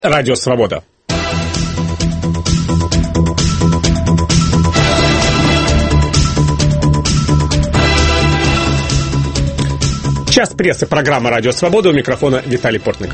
Радио Свобода. Час прессы. Программа «Радио Свобода». У микрофона Виталий Портников.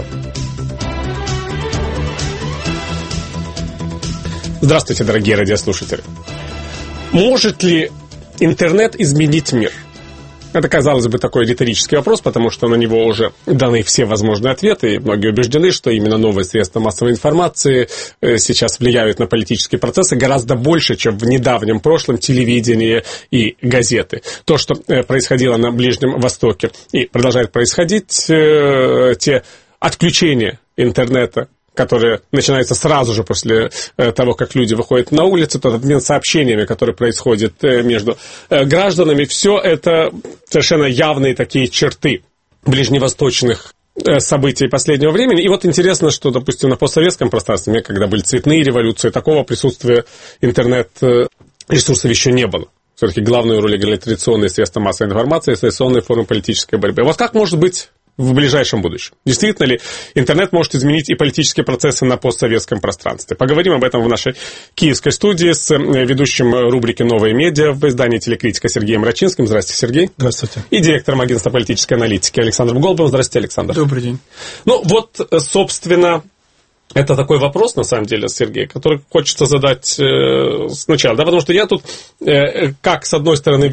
Здравствуйте, дорогие радиослушатели. Может ли интернет изменить мир? Это, казалось бы, такой риторический вопрос, потому что на него уже даны все возможные ответы, и многие убеждены, что именно новые средства массовой информации сейчас влияют на политические процессы гораздо больше, чем в недавнем прошлом телевидение и газеты. То, что происходило на Ближнем Востоке и продолжает происходить, те отключения интернета, которые начинаются сразу же после того, как люди выходят на улицу, тот обмен сообщениями, который происходит между гражданами, все это совершенно явные такие черты ближневосточных событий последнего времени. И вот интересно, что, допустим, на постсоветском пространстве, когда были цветные революции, такого присутствия интернет-ресурсов еще не было. Все-таки главную роль играли традиционные средства массовой информации и традиционные формы политической борьбы. Вот как может быть в ближайшем будущем? Действительно ли интернет может изменить и политические процессы на постсоветском пространстве? Поговорим об этом в нашей киевской студии с ведущим рубрики «Новые медиа» в издании «Телекритика» Сергеем Рачинским. Здравствуйте, Сергей. Здравствуйте. И директором агентства политической аналитики Александром Голубовым. Здравствуйте, Александр. Добрый день. Ну вот, собственно, это такой вопрос, на самом деле, Сергей, который хочется задать сначала, да, потому что я тут, как с одной стороны,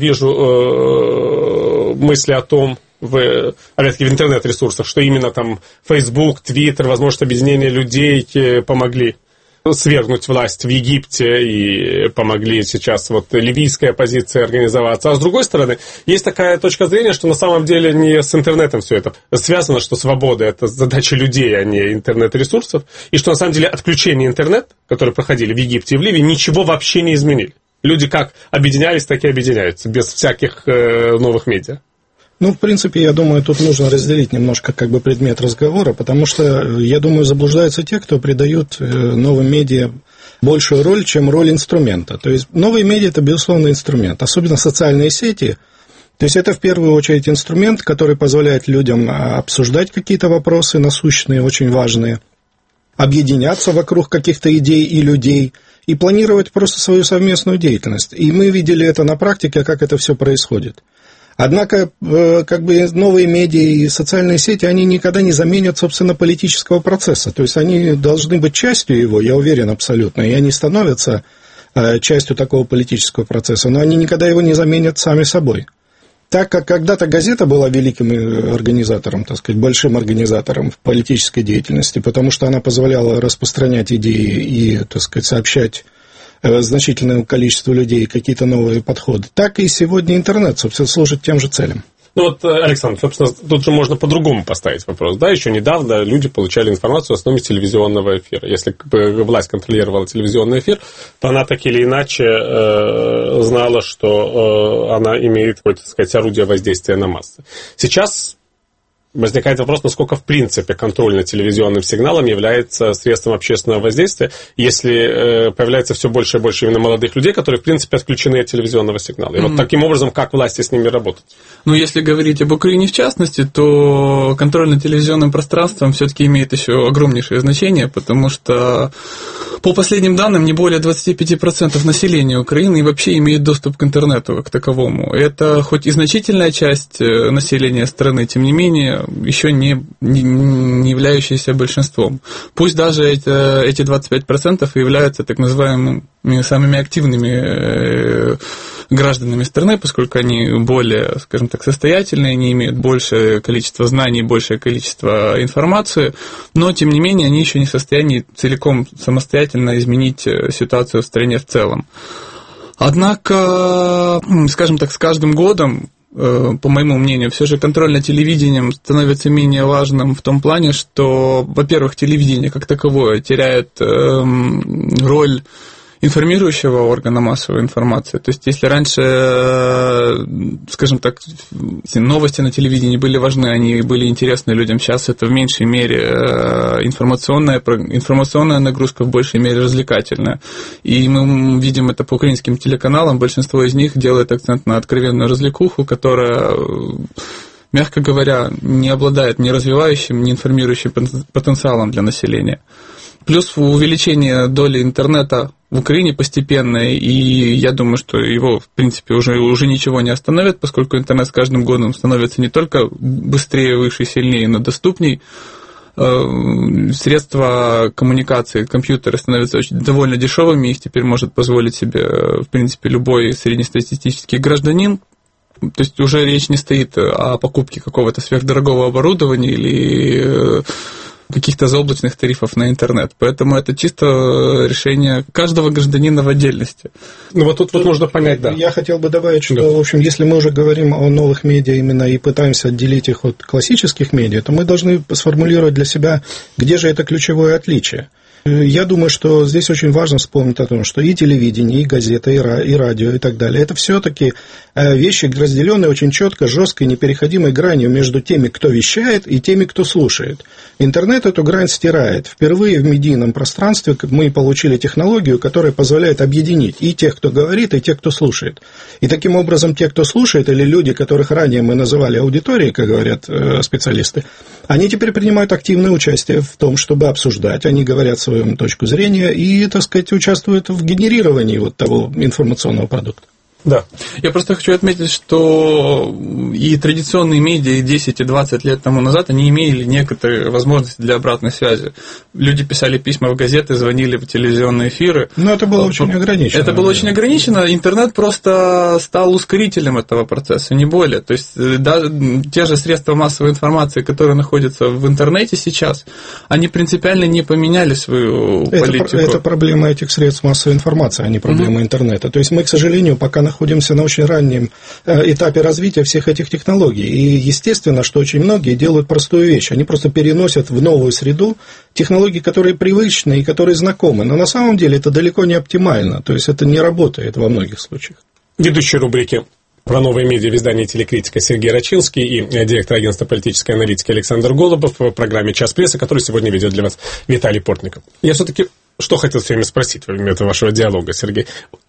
вижу мысли о том, опять-таки в интернет-ресурсах, что именно там Facebook, Twitter, возможность объединения людей помогли свергнуть власть в Египте и помогли сейчас вот ливийской оппозиции организоваться. А с другой стороны, есть такая точка зрения, что на самом деле не с интернетом все это связано, что свобода – это задача людей, а не интернет-ресурсов, и что на самом деле отключение интернета, которые проходили в Египте и в Ливии, ничего вообще не изменили. Люди как объединялись, так и объединяются, без всяких новых медиа. Ну, в принципе, я думаю, тут нужно разделить немножко как бы предмет разговора, потому что, я думаю, заблуждаются те, кто придают новым медиа большую роль, чем роль инструмента. То есть новые медиа – это, безусловно, инструмент, особенно социальные сети. То есть это, в первую очередь, инструмент, который позволяет людям обсуждать какие-то вопросы насущные, очень важные, объединяться вокруг каких-то идей и людей и планировать просто свою совместную деятельность. И мы видели это на практике, как это все происходит. Однако, как бы новые медиа и социальные сети, они никогда не заменят, собственно, политического процесса. То есть они должны быть частью его, я уверен абсолютно, и они становятся частью такого политического процесса, но они никогда его не заменят сами собой. Так как когда-то газета была великим организатором, так сказать, большим организатором в политической деятельности, потому что она позволяла распространять идеи и, так сказать, сообщать значительному количеству людей какие-то новые подходы, так и сегодня интернет, собственно, служит тем же целям. Ну вот, Александр, собственно, тут же можно по-другому поставить вопрос. Да, еще недавно люди получали информацию в основном из телевизионного эфира. Если бы власть контролировала телевизионный эфир, то она так или иначе знала, что она имеет, так сказать, орудие воздействия на массы. Сейчас возникает вопрос, насколько, в принципе, контроль над телевизионным сигналом является средством общественного воздействия, если появляется все больше и больше именно молодых людей, которые, в принципе, отключены от телевизионного сигнала. И вот таким образом, как власти с ними работают? Ну, если говорить об Украине в частности, то контроль над телевизионным пространством все-таки имеет еще огромнейшее значение, потому что, по последним данным, не более 25% населения Украины вообще имеет доступ к интернету как таковому. Это хоть и значительная часть населения страны, тем не менее, еще не являющиеся большинством. Пусть даже эти 25% являются так называемыми самыми активными гражданами страны, поскольку они более, скажем так, состоятельные, они имеют большее количество знаний, большее количество информации, но, тем не менее, они еще не в состоянии целиком самостоятельно изменить ситуацию в стране в целом. Однако, скажем так, с каждым годом, по моему мнению, все же контроль над телевидением становится менее важным в том плане, что, во-первых, телевидение как таковое теряет роль информирующего органа массовой информации. То есть, если раньше, скажем так, новости на телевидении были важны, они были интересны людям, сейчас это в меньшей мере информационная нагрузка, в большей мере развлекательная. И мы видим это по украинским телеканалам, большинство из них делает акцент на откровенную развлекуху, которая, мягко говоря, не обладает ни развивающим, ни информирующим потенциалом для населения. Плюс увеличение доли интернета в Украине постепенное, и я думаю, что его, в принципе, уже ничего не остановит, поскольку интернет с каждым годом становится не только быстрее, выше, сильнее, но доступней. Средства коммуникации, компьютеры становятся довольно дешевыми, их теперь может позволить себе, в принципе, любой среднестатистический гражданин. То есть уже речь не стоит о покупке какого-то сверхдорогого оборудования или каких-то заоблачных тарифов на интернет. Поэтому это чисто решение каждого гражданина в отдельности. Ну вот тут нужно понять, да. Я хотел бы добавить, что, в общем, если мы уже говорим о новых медиа именно и пытаемся отделить их от классических медиа, то мы должны сформулировать для себя, где же это ключевое отличие. Я думаю, что здесь очень важно вспомнить о том, что и телевидение, и газета, и радио, и так далее, это все-таки вещи, разделенные очень четко, жесткой, непереходимой гранью между теми, кто вещает, и теми, кто слушает. Интернет эту грань стирает. Впервые в медийном пространстве мы получили технологию, которая позволяет объединить и тех, кто говорит, и тех, кто слушает. И таким образом те, кто слушает, или люди, которых ранее мы называли аудиторией, как говорят специалисты, они теперь принимают активное участие в том, чтобы обсуждать, они говорят свою точку зрения и, так сказать, участвуют в генерировании вот того информационного продукта. Да. Я просто хочу отметить, что и традиционные медиа и 10, и 20 лет тому назад, они имели некоторые возможности для обратной связи. Люди писали письма в газеты, звонили в телевизионные эфиры. Но это было очень ограничено. Это было очень ограничено. Интернет просто стал ускорителем этого процесса, не более. То есть, даже те же средства массовой информации, которые находятся в интернете сейчас, они принципиально не поменяли свою политику. Это проблема этих средств массовой информации, а не проблема интернета. То есть, мы, к сожалению, пока находимся на очень раннем этапе развития всех этих технологий. И естественно, что очень многие делают простую вещь. Они просто переносят в новую среду технологии, которые привычны и которые знакомы. Но на самом деле это далеко не оптимально. То есть это не работает во многих случаях. Ведущий рубрики про новые медиа в издании «Телекритика» Сергей Рачинский и директор агентства политической аналитики Александр Голубов в программе «Час прессы», который сегодня ведет для вас Виталий Портников. Я все-таки что хотел все время спросить во время этого вашего диалога, Сергей.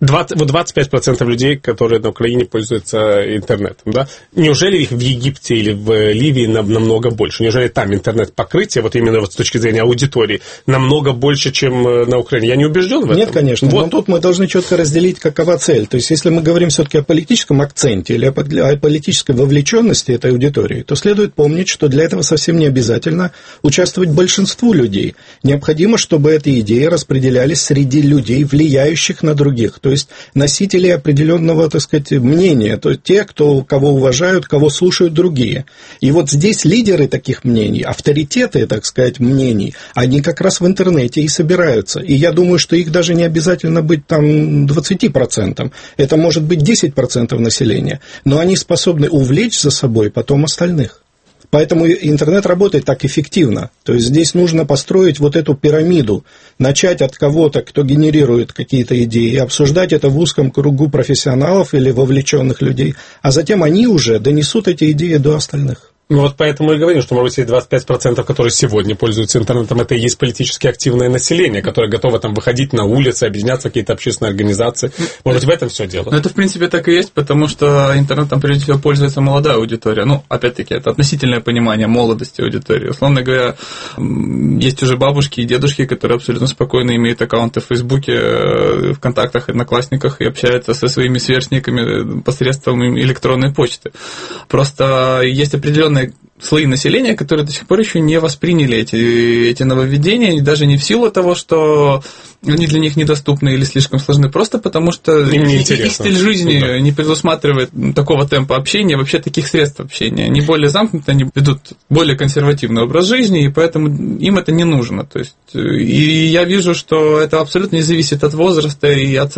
25% людей, которые на Украине пользуются интернетом, да? Неужели их в Египте или в Ливии намного больше? Неужели там интернет-покрытие, вот именно вот с точки зрения аудитории, намного больше, чем на Украине? Я не убежден в этом. Нет, конечно. Вот. Но тут мы должны четко разделить, какова цель. То есть, если мы говорим все-таки о политическом акценте или о политической вовлеченности этой аудитории, то следует помнить, что для этого совсем не обязательно участвовать большинству людей. Необходимо, чтобы эта идея распределялись среди людей, влияющих на других, то есть носителей определенного, так сказать, мнения, то есть те, кого уважают, кого слушают другие. И вот здесь лидеры таких мнений, авторитеты, так сказать, мнений, они как раз в интернете и собираются. И я думаю, что их даже не обязательно быть там 20%, это может быть 10% населения, но они способны увлечь за собой потом остальных. Поэтому интернет работает так эффективно. То есть здесь нужно построить вот эту пирамиду, начать от кого-то, кто генерирует какие-то идеи, и обсуждать это в узком кругу профессионалов или вовлеченных людей, а затем они уже донесут эти идеи до остальных. Ну вот поэтому и говорим, что, может быть, 25%, которые сегодня пользуются интернетом, это и есть политически активное население, которое готово там выходить на улицы, объединяться в какие-то общественные организации. Может быть, в этом все дело. Ну, это, в принципе, так и есть, потому что интернетом, прежде всего, пользуется молодая аудитория. Ну, опять-таки, это относительное понимание молодости аудитории. Условно говоря, есть уже бабушки и дедушки, которые абсолютно спокойно имеют аккаунты в Фейсбуке, ВКонтактах, Одноклассниках и общаются со своими сверстниками посредством электронной почты. Просто есть определенные слои населения, которые до сих пор еще не восприняли эти нововведения, даже не в силу того, что они для них недоступны или слишком сложны, просто потому что их стиль жизни не предусматривает такого темпа общения, вообще таких средств общения. Они более замкнуты, они ведут более консервативный образ жизни, и поэтому им это не нужно. То есть, и я вижу, что это абсолютно не зависит от возраста и от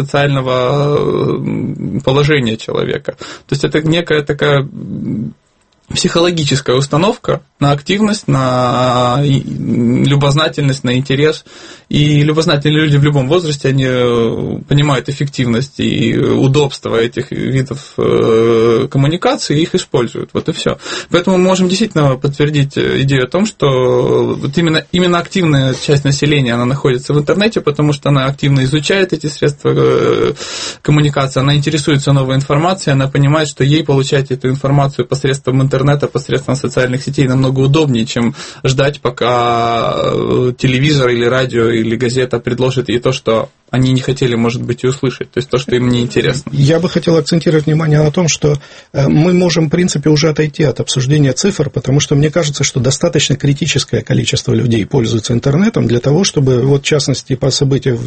социального положения человека. То есть это некая такая психологическая установка на активность, на любознательность, на интерес. И любознательные люди в любом возрасте, они понимают эффективность и удобство этих видов коммуникации и их используют. Вот и все. Поэтому мы можем действительно подтвердить идею о том, что вот именно активная часть населения, она находится в интернете, потому что она активно изучает эти средства коммуникации, она интересуется новой информацией, она понимает, что ей получать эту информацию посредством интернета интернета посредством социальных сетей намного удобнее, чем ждать, пока телевизор или радио или газета предложит ей то, что они не хотели, может быть, и услышать, то есть то, что им не интересно. Я бы хотел акцентировать внимание на том, что мы можем, в принципе, уже отойти от обсуждения цифр, потому что мне кажется, что достаточно критическое количество людей пользуются интернетом для того, чтобы, вот, в частности, по событиям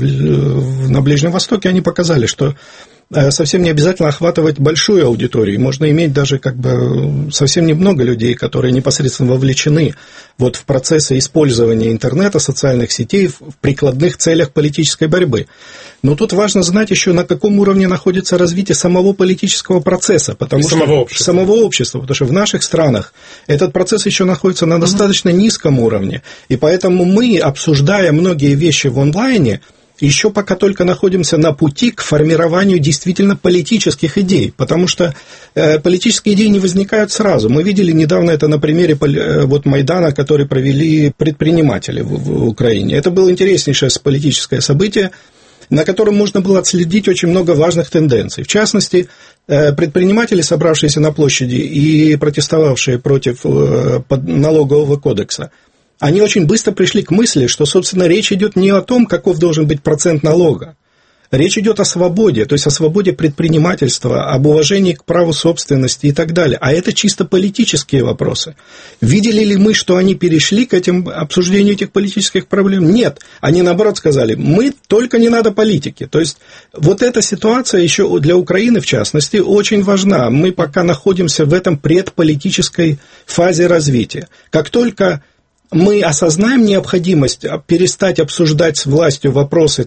на Ближнем Востоке, они показали, что совсем не обязательно охватывать большую аудиторию. Можно иметь даже как бы совсем немного людей, которые непосредственно вовлечены вот в процессы использования интернета, социальных сетей в прикладных целях политической борьбы. Но тут важно знать еще, на каком уровне находится развитие самого политического процесса, самого общества, потому что в наших странах этот процесс еще находится на достаточно низком уровне. И поэтому мы, обсуждая многие вещи в онлайне, еще пока только находимся на пути к формированию действительно политических идей, потому что политические идеи не возникают сразу. Мы видели недавно это на примере вот Майдана, который провели предприниматели в Украине. Это было интереснейшее политическое событие, на котором можно было отследить очень много важных тенденций. В частности, предприниматели, собравшиеся на площади и протестовавшие против налогового кодекса, они очень быстро пришли к мысли, что, собственно, речь идет не о том, каков должен быть процент налога. Речь идет о свободе, то есть о свободе предпринимательства, об уважении к праву собственности и так далее. А это чисто политические вопросы. Видели ли мы, что они перешли к обсуждению этих политических проблем? Нет. Они, наоборот, сказали, мы только не надо политики. То есть вот эта ситуация еще для Украины, в частности, очень важна. Мы пока находимся в этом предполитической фазе развития. Как только мы осознаем необходимость перестать обсуждать с властью вопросы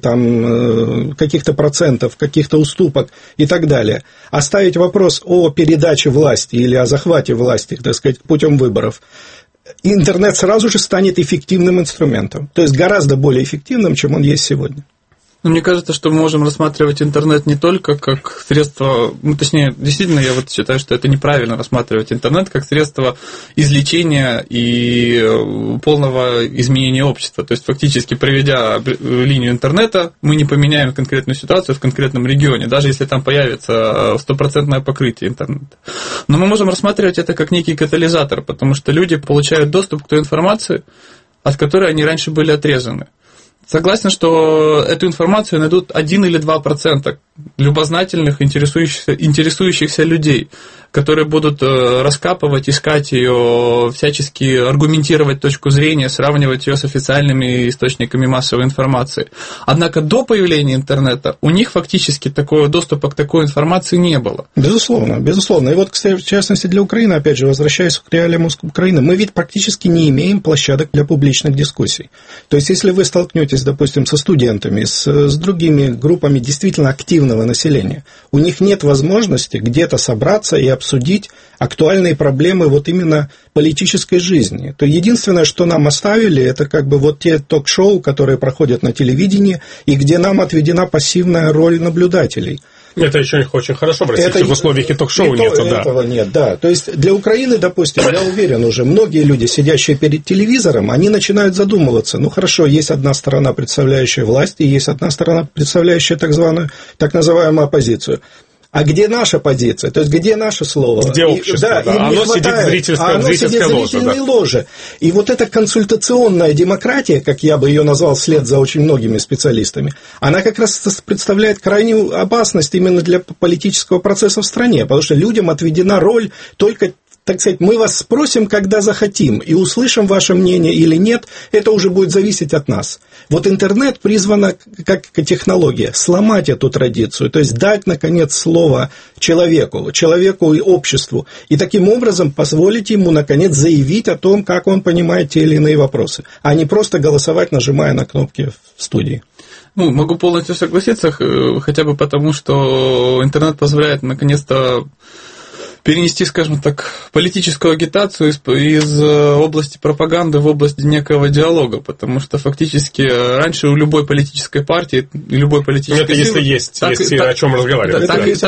там, каких-то процентов, каких-то уступок и так далее, оставить вопрос о передаче власти или о захвате власти, так сказать, путем выборов, интернет сразу же станет эффективным инструментом, то есть гораздо более эффективным, чем он есть сегодня. Но мне кажется, что мы можем рассматривать интернет не только как средство, точнее, действительно, я вот считаю, что это неправильно рассматривать интернет как средство излечения и полного изменения общества. То есть, фактически, проведя линию интернета, мы не поменяем конкретную ситуацию в конкретном регионе, даже если там появится стопроцентное покрытие интернета. Но мы можем рассматривать это как некий катализатор, потому что люди получают доступ к той информации, от которой они раньше были отрезаны. Согласен, что эту информацию найдут 1 или 2% любознательных, интересующихся людей, которые будут раскапывать, искать ее, всячески аргументировать точку зрения, сравнивать ее с официальными источниками массовой информации. Однако до появления интернета у них фактически такого доступа к такой информации не было. Безусловно, безусловно. И вот, кстати, в частности для Украины, опять же, возвращаясь к реалиям Украины, мы ведь практически не имеем площадок для публичных дискуссий. То есть, если вы столкнетесь, допустим, со студентами, с другими группами действительно активного населения, у них нет возможности где-то собраться и обсудить актуальные проблемы вот именно политической жизни. То единственное, что нам оставили, это как бы вот те ток-шоу, которые проходят на телевидении, и где нам отведена пассивная роль наблюдателей. Это еще очень хорошо в России, в условиях и ток-шоу нет. Этого нет, да. То есть для Украины, допустим, я уверен уже, многие люди, сидящие перед телевизором, они начинают задумываться, ну хорошо, есть одна сторона, представляющая власть, и есть одна сторона, представляющая так называемую оппозицию. А где наша позиция? То есть, где наше слово? Где общество? Да, оно сидит в зрительской ложе. И вот эта консультационная демократия, как я бы ее назвал вслед за очень многими специалистами, она как раз представляет крайнюю опасность именно для политического процесса в стране, потому что людям отведена роль только, так сказать, мы вас спросим, когда захотим, и услышим ваше мнение или нет, это уже будет зависеть от нас. Вот интернет призван, как технология, сломать эту традицию, то есть дать, наконец, слово человеку и обществу, и таким образом позволить ему, наконец, заявить о том, как он понимает те или иные вопросы, а не просто голосовать, нажимая на кнопки в студии. Могу полностью согласиться, хотя бы потому, что интернет позволяет, наконец-то, перенести, скажем так, политическую агитацию из области пропаганды в область некого диалога, потому что фактически раньше у любой политической партии, любой политической силы... Это есть о чем разговаривать.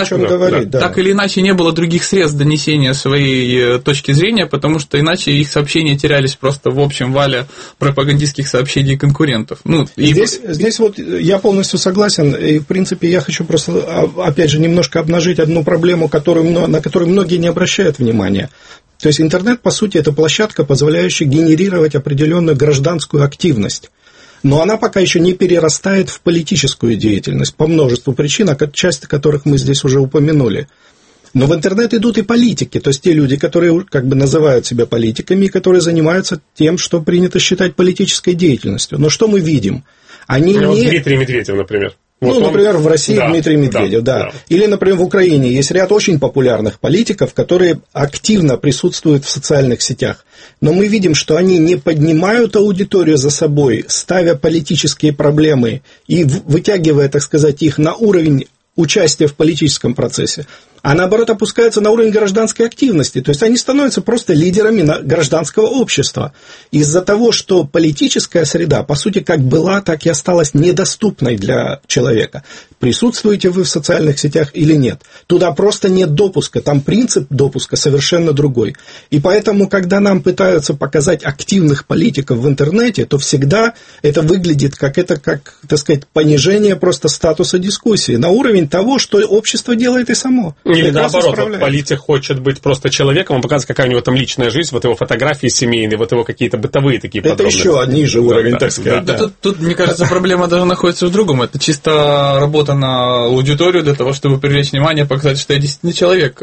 Так или иначе не было других средств донесения своей точки зрения, потому что иначе их сообщения терялись просто в общем вале пропагандистских сообщений конкурентов. Здесь вот я полностью согласен, и в принципе я хочу просто, опять же, немножко обнажить одну проблему, на которую многие не обращают внимания. То есть интернет, по сути, это площадка, позволяющая генерировать определенную гражданскую активность. Но она пока еще не перерастает в политическую деятельность по множеству причин, часть которых мы здесь уже упомянули. Но в интернет идут и политики, то есть те люди, которые как бы называют себя политиками, которые занимаются тем, что принято считать политической деятельностью. Но что мы видим? Дмитрий Медведев, например. Например, в России Дмитрий Медведев, да. Или, например, в Украине есть ряд очень популярных политиков, которые активно присутствуют в социальных сетях. Но мы видим, что они не поднимают аудиторию за собой, ставя политические проблемы и вытягивая, так сказать, их на уровень участия в политическом процессе, а наоборот опускаются на уровень гражданской активности. То есть они становятся просто лидерами гражданского общества. Из-за того, что политическая среда, по сути, как была, так и осталась недоступной для человека. Присутствуете вы в социальных сетях или нет? Туда просто нет допуска, там принцип допуска совершенно другой. И поэтому, когда нам пытаются показать активных политиков в интернете, то всегда это выглядит как, так сказать, понижение просто статуса дискуссии на уровень того, что общество делает и само. Или наоборот, вот политик хочет быть просто человеком, он показывает, какая у него там личная жизнь, вот его фотографии семейные, вот его какие-то бытовые такие подробности. Это еще ниже уровень, так сказать. Да. Тут, мне кажется, проблема даже находится в другом. Это чисто работа на аудиторию для того, чтобы привлечь внимание, показать, что я действительно человек.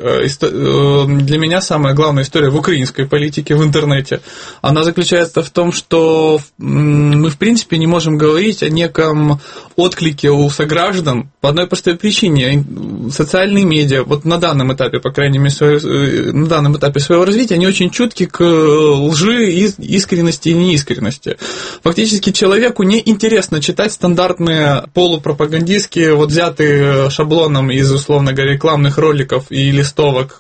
Для меня самая главная история в украинской политике, в интернете, она заключается в том, что мы, в принципе, не можем говорить о неком отклике у сограждан по одной простой причине. Социальные медиа, вот на данном этапе, по крайней мере, на данном этапе своего развития, они очень чутки к лжи, искренности и неискренности. Фактически человеку не интересно читать стандартные полупропагандистские, вот взятые шаблоном из, условно говоря, рекламных роликов и листовок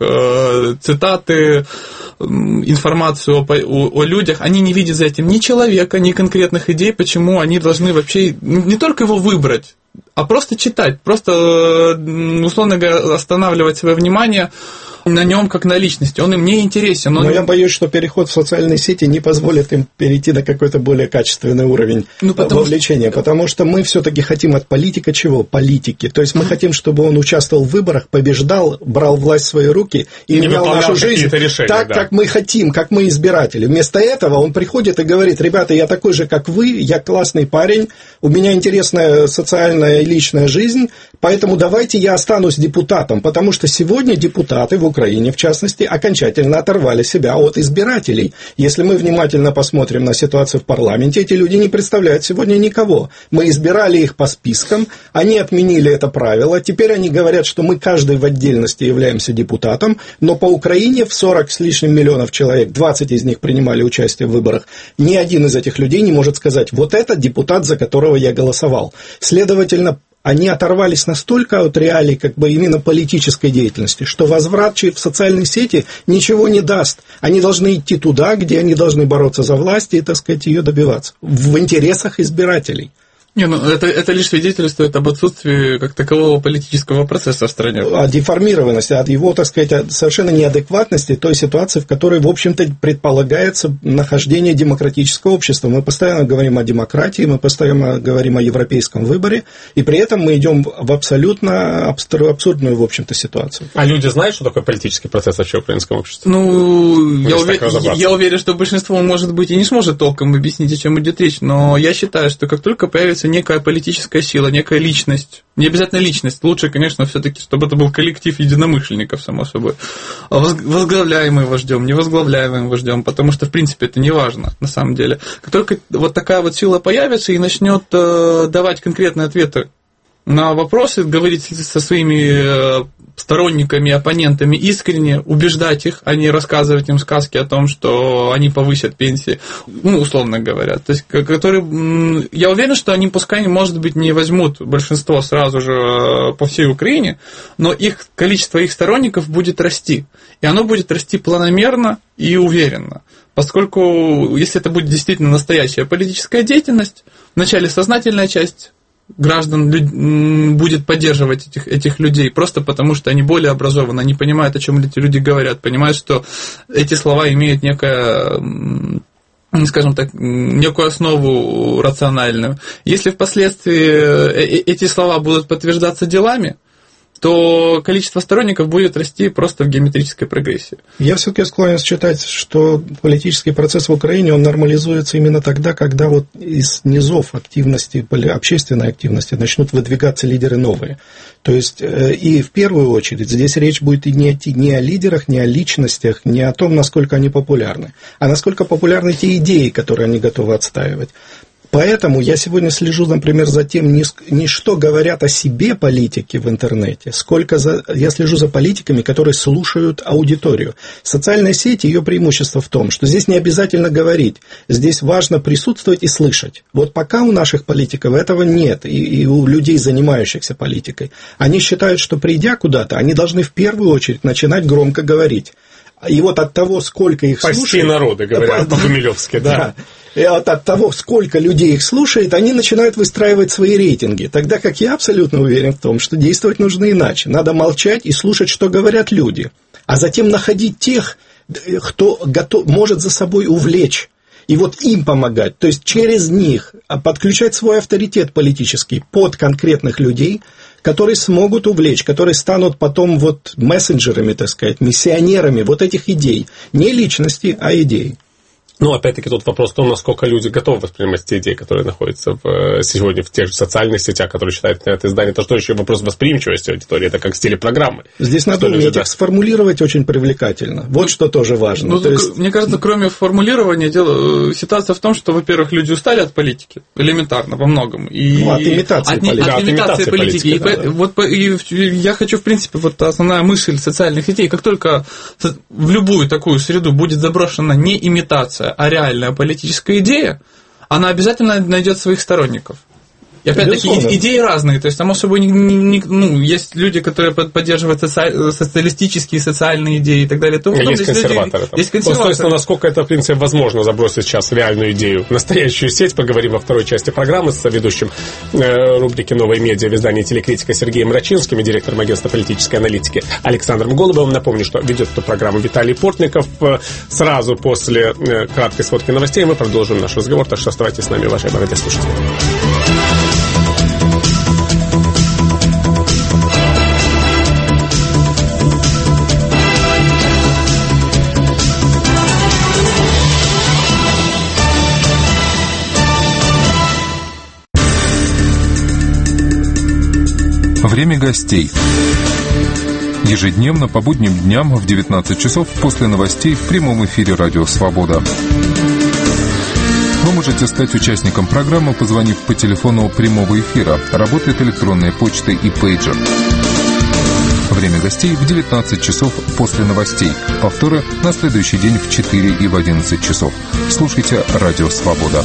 цитаты, информацию о людях. Они не видят за этим ни человека, ни конкретных идей, почему они должны вообще не только его выбрать, а просто читать, просто, условно говоря, останавливать свое внимание на нем как на личности. Он им не интересен. Но я боюсь, что переход в социальные сети не позволит им перейти на какой-то более качественный уровень вовлечения. Потому что мы все-таки хотим от политика чего? Политики. То есть мы хотим, чтобы он участвовал в выборах, побеждал, брал власть в свои руки и менял нашу жизнь так, как мы хотим, как мы избиратели. Вместо этого он приходит и говорит: ребята, я такой же, как вы, я классный парень, у меня интересная социальная и личная жизнь, поэтому давайте я останусь депутатом. Потому что сегодня депутаты в Украине, в частности, окончательно оторвали себя от избирателей. Если мы внимательно посмотрим на ситуацию в парламенте, эти люди не представляют сегодня никого. Мы избирали их по спискам, они отменили это правило, теперь они говорят, что мы каждый в отдельности являемся депутатом, но по Украине в 40 с лишним миллионов человек, 20 из них принимали участие в выборах, ни один из этих людей не может сказать: вот это депутат, за которого я голосовал. Следовательно, они оторвались настолько от реалий как бы именно политической деятельности, что возврат в социальные сети ничего не даст. Они должны идти туда, где они должны бороться за власть и, так сказать, ее добиваться в интересах избирателей. Это лишь свидетельствует об отсутствии как такового политического процесса в стране. О деформированности, от его, так сказать, совершенно неадекватности той ситуации, в которой, в общем-то, предполагается нахождение демократического общества. Мы постоянно говорим о демократии, мы постоянно говорим о европейском выборе, и при этом мы идем в абсолютно абсурдную, в общем-то, ситуацию. А люди знают, что такое политический процесс вообще в украинском обществе? Я уверен, что большинство, может быть, и не сможет толком объяснить, о чем идет речь, но я считаю, что как только появится некая политическая сила, некая личность, не обязательно личность, лучше, конечно, все-таки, чтобы это был коллектив единомышленников, само собой, возглавляемый вождем, невозглавляемым вождем, потому что, в принципе, это не важно, на самом деле. Как только вот такая вот сила появится и начнет давать конкретные ответы на вопросы, говорить со своими сторонниками, оппонентами искренне, убеждать их, а не рассказывать им сказки о том, что они повысят пенсии, условно говоря. То есть, я уверен, что они, пускай, может быть, не возьмут большинство сразу же по всей Украине, но количество их сторонников будет расти. И оно будет расти планомерно и уверенно. Поскольку, если это будет действительно настоящая политическая деятельность, вначале сознательная часть граждан будет поддерживать этих людей, просто потому что они более образованы, они понимают, о чем эти люди говорят, понимают, что эти слова имеют скажем так, некую основу рациональную. Если впоследствии эти слова будут подтверждаться делами, то количество сторонников будет расти просто в геометрической прогрессии. Я все-таки склонен считать, что политический процесс в Украине, он нормализуется именно тогда, когда вот из низов активности, общественной активности начнут выдвигаться лидеры новые. То есть, и в первую очередь, здесь речь будет и не о лидерах, не о личностях, не о том, насколько они популярны, а насколько популярны те идеи, которые они готовы отстаивать. Поэтому я сегодня слежу, например, за тем, не что говорят о себе политики в интернете, сколько я слежу за политиками, которые слушают аудиторию. Социальная сеть, ее преимущество в том, что здесь не обязательно говорить, здесь важно присутствовать и слышать. Вот пока у наших политиков этого нет, и у людей, занимающихся политикой, они считают, что придя куда-то, они должны в первую очередь начинать громко говорить. И вот от того, сколько их слушают... Почти народы, говорят по-гумилевски, да. И вот от того, сколько людей их слушает, они начинают выстраивать свои рейтинги. Тогда как я абсолютно уверен в том, что действовать нужно иначе. Надо молчать и слушать, что говорят люди. А затем находить тех, кто может за собой увлечь. И вот им помогать. То есть через них подключать свой авторитет политический под конкретных людей, которые смогут увлечь, которые станут потом вот мессенджерами, так сказать, миссионерами вот этих идей. Не личности, а идей. Ну, опять-таки, тут вопрос в том, насколько люди готовы воспринимать те идеи, которые находятся сегодня в тех же социальных сетях, которые читают интернет-издания. Это что еще вопрос восприимчивости аудитории, это как в стиле программы. Здесь надо уметь их сформулировать очень привлекательно. Вот что тоже важно. Ну, мне кажется, кроме формулирования, ситуация в том, что, во-первых, люди устали от политики, элементарно, во многом. И от имитации политики. От имитации политики. И я хочу, в принципе, вот основная мысль социальных сетей, как только в любую такую среду будет заброшена не имитация, а реальная политическая идея, она обязательно найдет своих сторонников. И опять-таки идеи разные, то есть, само собой, есть люди, которые поддерживают социалистические, социальные идеи и так далее. Есть консерваторы. Есть консерваторы. Ну, насколько это, в принципе, возможно забросить сейчас реальную идею, настоящую сеть, поговорим во второй части программы с ведущим рубрики «Новые медиа» в издании «Телекритика» Сергеем Рачинским и директором агентства политической аналитики Александром Голубевым. Напомню, что ведет эту программу Виталий Портников. Сразу после краткой сводки новостей мы продолжим наш разговор, так что оставайтесь с нами, уважаемые радиослушатели. Время гостей. Ежедневно по будним дням в 19 часов после новостей в прямом эфире «Радио Свобода». Вы можете стать участником программы, позвонив по телефону прямого эфира. Работает электронная почта и пейджер. Время гостей в 19 часов после новостей. Повторы на следующий день в 4 и в 11 часов. Слушайте «Радио Свобода».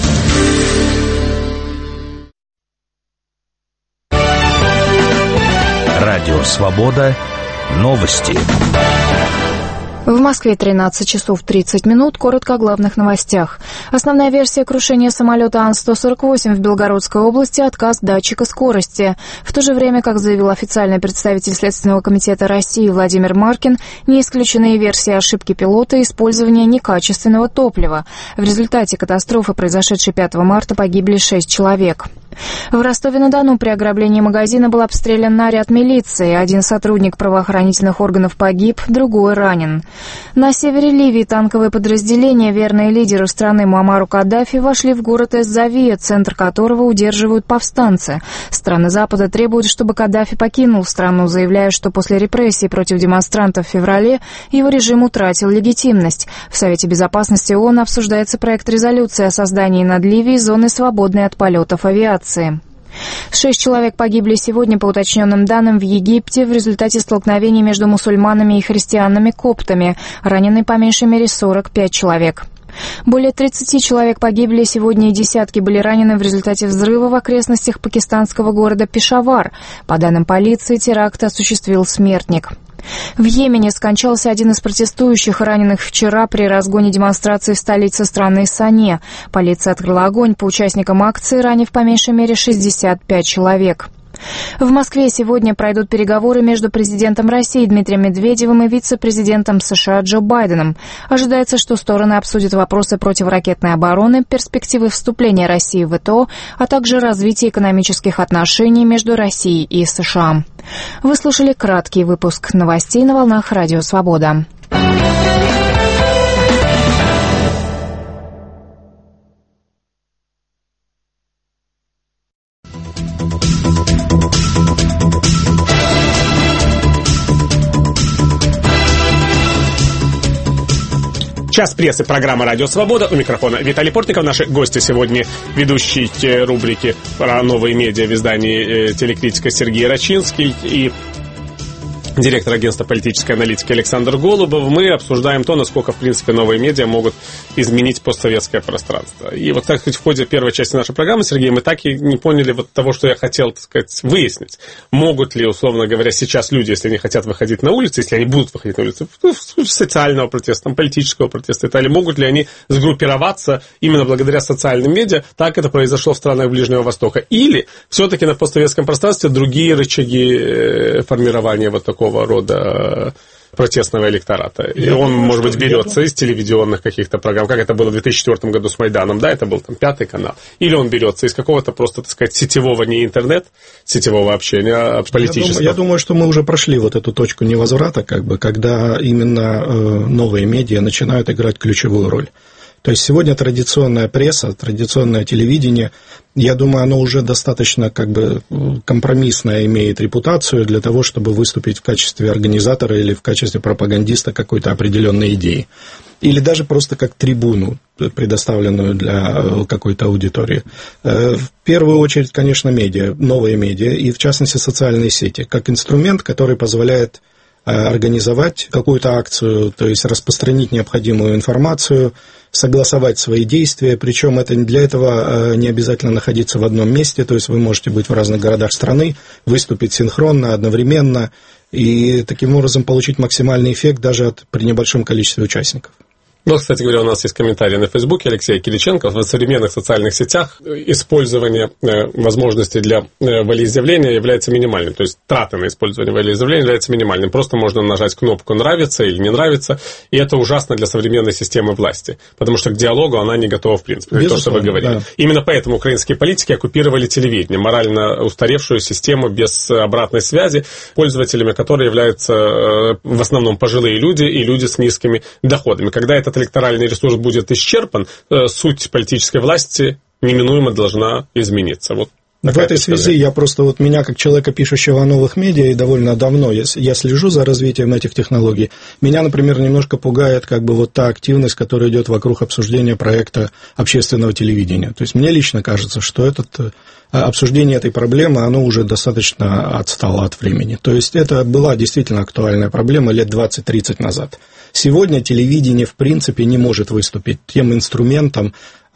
Радио «Свобода». Новости. В Москве 13 часов 30 минут. Коротко о главных новостях. Основная версия крушения самолета Ан-148 в Белгородской области – отказ датчика скорости. В то же время, как заявил официальный представитель Следственного комитета России Владимир Маркин, не исключены версии ошибки пилота и использования некачественного топлива. В результате катастрофы, произошедшей 5 марта, погибли 6 человек. В Ростове-на-Дону при ограблении магазина был обстрелян наряд милиции. Один сотрудник правоохранительных органов погиб, другой ранен. На севере Ливии танковые подразделения, верные лидеру страны Муаммару Каддафи, вошли в город Эс-Завия, центр которого удерживают повстанцы. Страны Запада требуют, чтобы Каддафи покинул страну, заявляя, что после репрессий против демонстрантов в феврале его режим утратил легитимность. В Совете Безопасности ООН обсуждается проект резолюции о создании над Ливией зоны, свободной от полетов авиации. 6 человек погибли сегодня, по уточненным данным, в Египте в результате столкновений между мусульманами и христианами-коптами. Ранены по меньшей мере 45 человек. Более 30 человек погибли сегодня и десятки были ранены в результате взрыва в окрестностях пакистанского города Пешавар. По данным полиции, теракт осуществил смертник. В Йемене скончался один из протестующих, раненых вчера при разгоне демонстрации в столице страны Сане. Полиция открыла огонь по участникам акции, ранив по меньшей мере 65 человек. В Москве сегодня пройдут переговоры между президентом России Дмитрием Медведевым и вице-президентом США Джо Байденом. Ожидается, что стороны обсудят вопросы противоракетной обороны, перспективы вступления России в ВТО, а также развитие экономических отношений между Россией и США. Вы слушали краткий выпуск новостей на волнах Радио Свобода. Час прессы, программа «Радио Свобода». У микрофона Виталий Портников. Наши гости сегодня ведущий рубрики про новые медиа в издании «Телекритика» Сергей Рачинский и директор агентства политической аналитики Александр Голубов. Мы обсуждаем то, насколько, в принципе, новые медиа могут изменить постсоветское пространство. И вот, так сказать, в ходе первой части нашей программы, Сергей, мы так и не поняли вот того, что я хотел, так сказать, выяснить. Могут ли, условно говоря, сейчас люди, если они хотят выходить на улицу, если они будут выходить на улицу, социального протеста, там, политического протеста и так далее, могут ли они сгруппироваться именно благодаря социальным медиа, так это произошло в странах Ближнего Востока? Или все-таки на постсоветском пространстве другие рычаги формирования вот такого рода протестного электората. И он, может быть, берется из телевизионных каких-то программ, как это было в 2004 году с Майданом, да, это был там 5-й канал. Или он берется из какого-то просто, так сказать, сетевого, не интернет, сетевого общения, а политического. Я думаю, что мы уже прошли вот эту точку невозврата, как бы, когда именно новые медиа начинают играть ключевую роль. То есть сегодня традиционная пресса, традиционное телевидение, я думаю, оно уже достаточно как бы компромиссная имеет репутацию для того, чтобы выступить в качестве организатора или в качестве пропагандиста какой-то определенной идеи. Или даже просто как трибуну, предоставленную для какой-то аудитории. В первую очередь, конечно, медиа, новые медиа, и в частности социальные сети, как инструмент, который позволяет организовать какую-то акцию, то есть распространить необходимую информацию, согласовать свои действия, причем это для этого не обязательно находиться в одном месте, то есть вы можете быть в разных городах страны, выступить синхронно, одновременно, и таким образом получить максимальный эффект даже при небольшом количестве участников. Ну, кстати говоря, у нас есть комментарий на Фейсбуке Алексея Кириченко. В современных социальных сетях использование возможностей для волеизъявления является минимальным. То есть траты на использование волеизъявления является минимальным. Просто можно нажать кнопку «нравится» или «не нравится». И это ужасно для современной системы власти. Потому что к диалогу она не готова в принципе. Безусловно, то, что вы говорили. Да. Именно поэтому украинские политики оккупировали телевидение. Морально устаревшую систему без обратной связи, пользователями которой являются в основном пожилые люди и люди с низкими доходами. Когда этот электоральный ресурс будет исчерпан, суть политической власти неминуемо должна измениться. Вот в этой связи я просто, вот меня, как человека, пишущего о новых медиа, и довольно давно я слежу за развитием этих технологий, меня, например, немножко пугает как бы вот та активность, которая идет вокруг обсуждения проекта общественного телевидения. То есть мне лично кажется, что обсуждение этой проблемы, оно уже достаточно отстало от времени. То есть это была действительно актуальная проблема лет 20-30 назад. Сегодня телевидение, в принципе, не может выступить тем инструментом,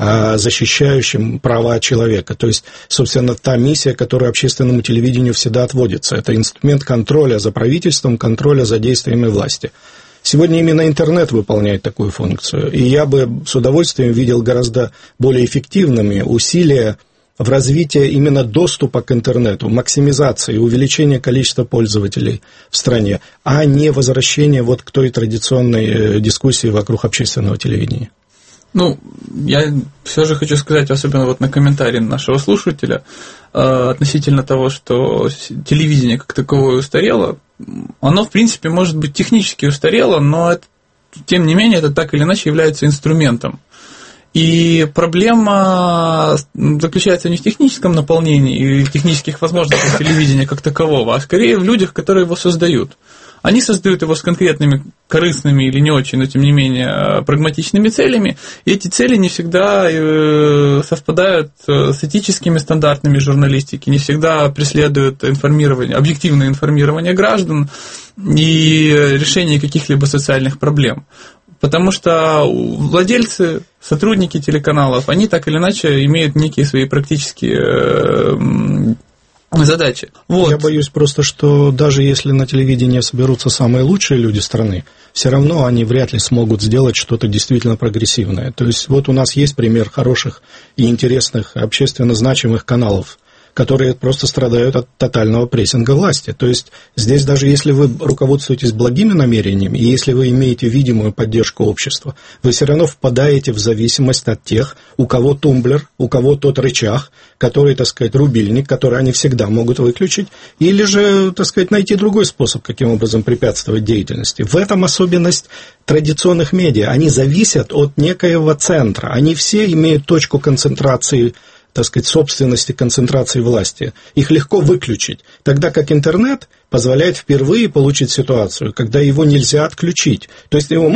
защищающим права человека. То есть, собственно, та миссия, которая общественному телевидению всегда отводится. Это инструмент контроля за правительством, контроля за действиями власти. Сегодня именно интернет выполняет такую функцию. И я бы с удовольствием видел гораздо более эффективными усилия в развитии именно доступа к интернету, максимизации, увеличения количества пользователей в стране, а не возвращение вот к той традиционной дискуссии вокруг общественного телевидения. Ну, я все же хочу сказать, особенно вот на комментарий нашего слушателя, относительно того, что телевидение как таковое устарело. Оно, в принципе, может быть технически устарело, но тем не менее это так или иначе является инструментом. И проблема заключается не в техническом наполнении и в технических возможностях телевидения как такового, а скорее в людях, которые его создают. Они создают его с конкретными корыстными или не очень, но тем не менее прагматичными целями, и эти цели не всегда совпадают с этическими стандартами журналистики, не всегда преследуют объективное информирование граждан и решение каких-либо социальных проблем. Потому что владельцы, сотрудники телеканалов, они так или иначе имеют некие свои практические задачи. Вот. Я боюсь просто, что даже если на телевидении соберутся самые лучшие люди страны, все равно они вряд ли смогут сделать что-то действительно прогрессивное. То есть вот у нас есть пример хороших и интересных, общественно значимых каналов которые просто страдают от тотального прессинга власти. То есть здесь даже если вы руководствуетесь благими намерениями, и если вы имеете видимую поддержку общества, вы все равно впадаете в зависимость от тех, у кого тумблер, у кого тот рычаг, который, так сказать, рубильник, который они всегда могут выключить, или же, так сказать, найти другой способ, каким образом препятствовать деятельности. В этом особенность традиционных медиа. Они зависят от некоего центра. Они все имеют точку концентрации, так сказать, собственности, концентрации власти. Их легко выключить. Тогда как интернет позволяет впервые получить ситуацию, когда его нельзя отключить. То есть его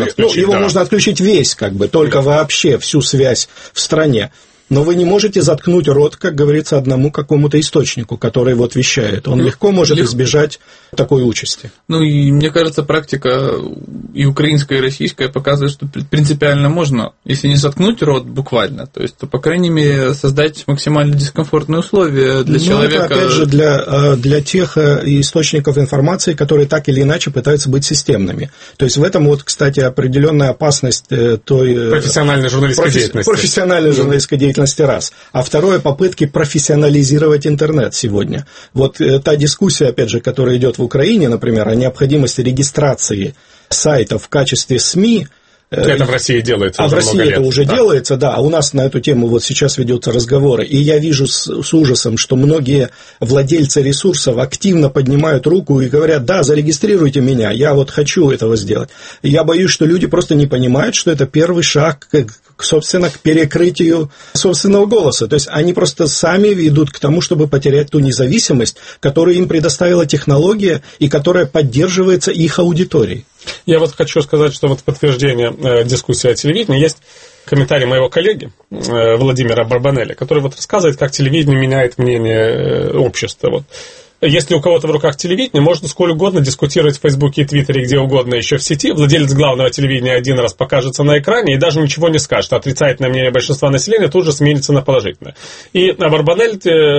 можно отключить весь, как бы, только вообще всю связь в стране. Но вы не можете заткнуть рот, как говорится, одному какому-то источнику, который вот вещает. Он легко может избежать такой участи. Ну, и мне кажется, практика и украинская, и российская показывает, что принципиально можно, если не заткнуть рот буквально, то есть, то, по крайней мере, создать максимально дискомфортные условия для человека. Это, опять же, для тех источников информации, которые так или иначе пытаются быть системными. То есть, в этом вот, кстати, определенная опасность той... Профессиональной журналистской деятельности. Профессиональной журналистской деятельности раз. А второе, попытки профессионализировать интернет сегодня. Вот та дискуссия, опять же, которая идет в Украине, например, о необходимости регистрации сайтов в качестве СМИ. Это в России делается уже много лет. А в России это уже делается, да. А у нас на эту тему вот сейчас ведутся разговоры. И я вижу с ужасом, что многие владельцы ресурсов активно поднимают руку и говорят: да, зарегистрируйте меня, я вот хочу этого сделать. И я боюсь, что люди просто не понимают, что это первый шаг собственно, к перекрытию собственного голоса. То есть они просто сами идут к тому, чтобы потерять ту независимость, которую им предоставила технология и которая поддерживается их аудиторией. Я вот хочу сказать, что вот в подтверждение дискуссии о телевидении есть комментарий моего коллеги Владимира Барбанеля, который вот рассказывает, как телевидение меняет мнение общества. Вот. Если у кого-то в руках телевидение, можно сколь угодно дискутировать в Фейсбуке и Твиттере, где угодно еще в сети. Владелец главного телевидения один раз покажется на экране и даже ничего не скажет. Отрицательное мнение большинства населения тут же сменится на положительное. И Барбанель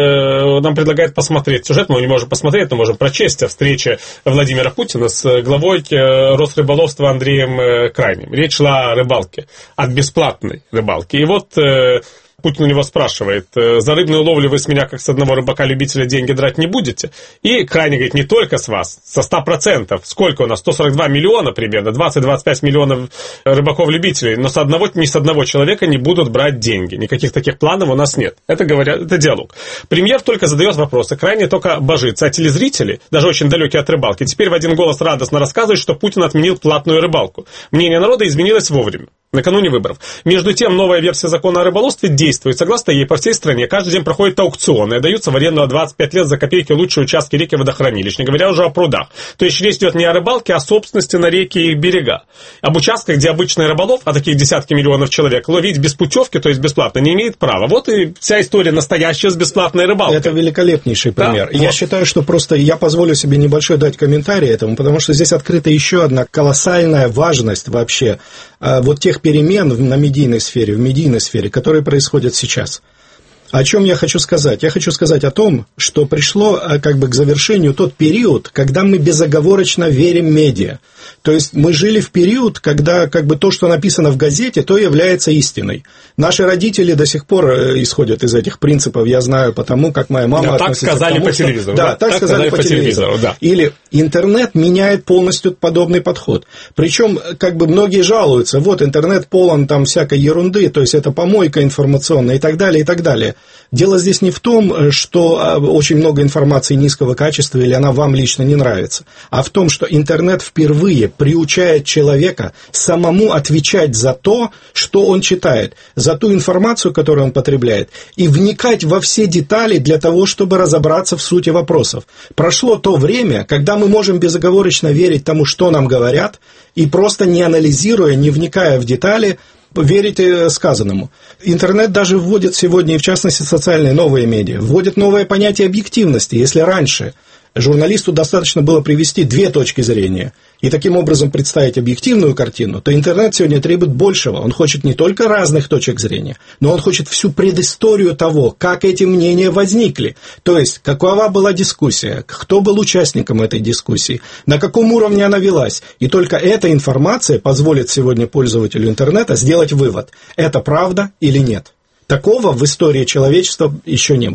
нам предлагает посмотреть сюжет. Мы не можем посмотреть, но можем прочесть о встрече Владимира Путина с главой Росрыболовства Андреем Крайним. Речь шла о рыбалке, от бесплатной рыбалки. И вот... Путин у него спрашивает: за рыбную ловлю вы с меня, как с одного рыбака-любителя, деньги драть не будете? И Крайний говорит: не только с вас, со 100%. Сколько у нас? 142 миллиона примерно, 20-25 миллионов рыбаков-любителей, но ни с одного человека не будут брать деньги. Никаких таких планов у нас нет. Это диалог. Премьер только задает вопросы, Крайний только божится, а телезрители, даже очень далекие от рыбалки, теперь в один голос радостно рассказывают, что Путин отменил платную рыбалку. Мнение народа изменилось вовремя, накануне выборов. Между тем, новая версия закона о рыболовстве действует. Согласно ей, по всей стране каждый день проходят аукционы, даются в аренду на 25 лет за копейки лучшие участки реки и водохранилищ, не говоря уже о прудах. То есть речь идет не о рыбалке, а о собственности на реки и их берега. Об участках, где обычный рыболов, а таких десятки миллионов человек, ловить без путевки, то есть бесплатно, не имеет права. Вот и вся история настоящая с бесплатной рыбалкой. Это великолепнейший пример. Да? Я считаю, что просто я позволю себе небольшой дать комментарий этому, потому что здесь открыта еще одна колоссальная важность вообще вот тех перемен на медийной сфере, в медийной сфере, которые происходят сейчас. О чем я хочу сказать? Я хочу сказать о том, что пришло как бы к завершению тот период, когда мы безоговорочно верим медиа. То есть мы жили в период, когда как бы то, что написано в газете, то является истиной. Наши родители до сих пор исходят из этих принципов, я знаю, потому как моя мама относится к тому, так сказали по телевизору. Да, так сказали по телевизору. Да. Или интернет меняет полностью подобный подход. Причем как бы многие жалуются, вот интернет полон там всякой ерунды, то есть это помойка информационная и так далее, и так далее. Дело здесь не в том, что очень много информации низкого качества или она вам лично не нравится, а в том, что интернет впервые приучает человека самому отвечать за то, что он читает, за ту информацию, которую он потребляет, и вникать во все детали для того, чтобы разобраться в сути вопросов. Прошло то время, когда мы можем безоговорочно верить тому, что нам говорят, и просто не анализируя, не вникая в детали, верить сказанному. Интернет даже вводит сегодня, и в частности социальные новые медиа, вводит новое понятие объективности. Если раньше журналисту достаточно было привести две точки зрения и таким образом представить объективную картину, то интернет сегодня требует большего. Он хочет не только разных точек зрения, но он хочет всю предысторию того, как эти мнения возникли. То есть, какова была дискуссия, кто был участником этой дискуссии, на каком уровне она велась. И только эта информация позволит сегодня пользователю интернета сделать вывод, это правда или нет. Такого в истории человечества еще не было.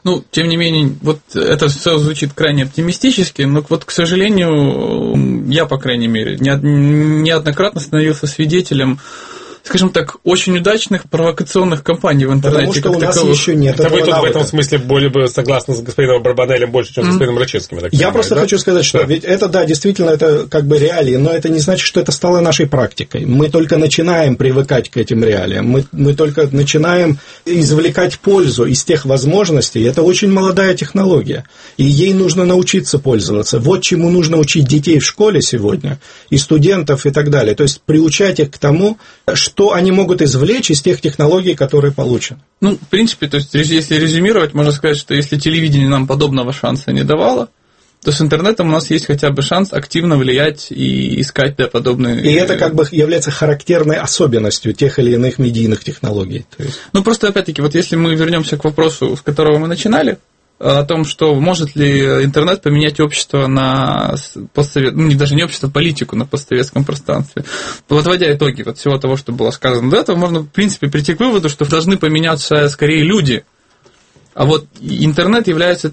Ну, тем не менее, вот это все звучит крайне оптимистически, но вот, к сожалению, я, по крайней мере, неоднократно становился свидетелем, скажем так, очень удачных провокационных кампаний в интернете. Потому что у нас еще нет этого навыка. Вы тут в этом смысле более бы согласны с господином Барбанелем больше, чем с господином Рачевским. Я просто хочу сказать, что ведь это, да, действительно, это как бы реалии, но это не значит, что это стало нашей практикой. Мы только начинаем привыкать к этим реалиям, мы только начинаем извлекать пользу из тех возможностей. Это очень молодая технология, и ей нужно научиться пользоваться. Вот чему нужно учить детей в школе сегодня, и студентов, и так далее. То есть приучать их к тому, что они могут извлечь из тех технологий, которые получены. Ну, в принципе, то есть, если резюмировать, можно сказать, что если телевидение нам подобного шанса не давало, то с интернетом у нас есть хотя бы шанс активно влиять и искать подобные... И это как бы является характерной особенностью тех или иных медийных технологий. То есть... Ну, просто, опять-таки, вот если мы вернемся к вопросу, с которого мы начинали, о том, что может ли интернет поменять общество на даже не общество, а политику на постсоветском пространстве. Подводя итоги вот всего того, что было сказано до этого, можно, в принципе, прийти к выводу, что должны поменяться скорее люди. А вот интернет является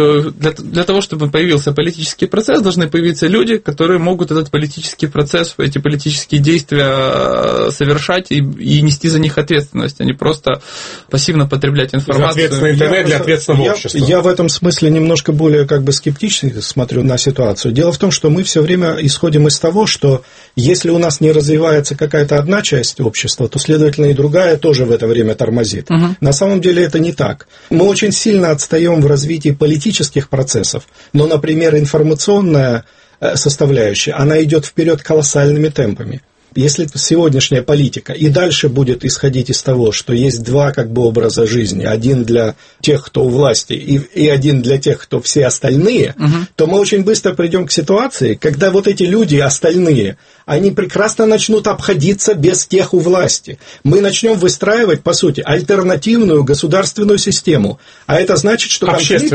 для того, чтобы появился политический процесс, должны появиться люди, которые могут этот политический процесс, эти политические действия совершать и нести за них ответственность, а не просто пассивно потреблять информацию. Ответственный интернет для ответственного общества. Я в этом смысле немножко более как бы скептично смотрю на ситуацию. Дело в том, что мы все время исходим из того, что если у нас не развивается какая-то одна часть общества, то, следовательно, и другая тоже в это время тормозит. Угу. На самом деле это не так. Мы очень сильно отстаем в развитии политических процессов, но, например, информационная составляющая, она идет вперед колоссальными темпами. Если сегодняшняя политика и дальше будет исходить из того, что есть два как бы образа жизни, один для тех, кто у власти, и один для тех, кто все остальные, то мы очень быстро придем к ситуации, когда вот эти люди остальные, они прекрасно начнут обходиться без тех у власти. Мы начнем выстраивать, по сути, альтернативную государственную систему. А это значит, что